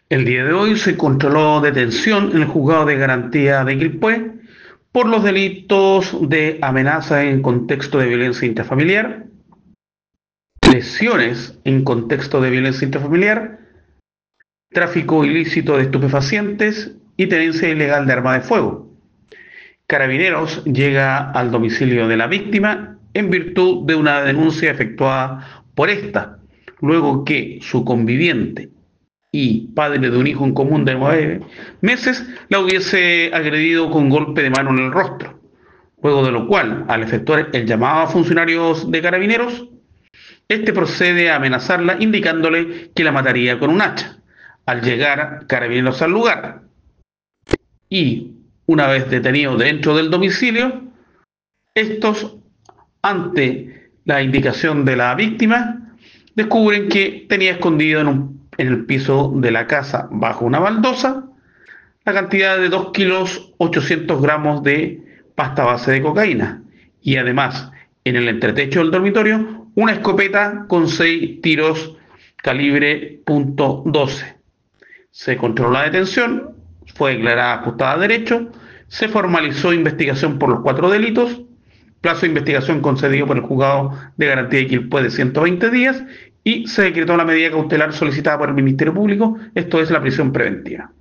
El día de hoy se controló detención en el juzgado de garantía de Quilpué por los delitos de amenaza en contexto de violencia intrafamiliar, lesiones en contexto de violencia intrafamiliar, tráfico ilícito de estupefacientes y tenencia ilegal de arma de fuego. Carabineros llega al domicilio de la víctima en virtud de una denuncia efectuada por esta, luego que su conviviente y padre de un hijo en común de 9 meses, la hubiese agredido con golpe de mano en el rostro. Luego de lo cual, al efectuar el llamado a funcionarios de carabineros, este procede a amenazarla indicándole que la mataría con un hacha. Al llegar carabineros al lugar y una vez detenido dentro del domicilio, estos, ante la indicación de la víctima, descubren que tenía escondido en el piso de la casa, bajo una baldosa, la cantidad de 2 kilos 800 gramos de pasta base de cocaína y además en el entretecho del dormitorio una escopeta con 6 tiros calibre .12. Se controló la detención, fue declarada ajustada a derecho, se formalizó investigación por los 4 delitos, plazo de investigación concedido por el juzgado de garantía de Quilpué de 120 días y se decretó la medida cautelar solicitada por el Ministerio Público, esto es la prisión preventiva.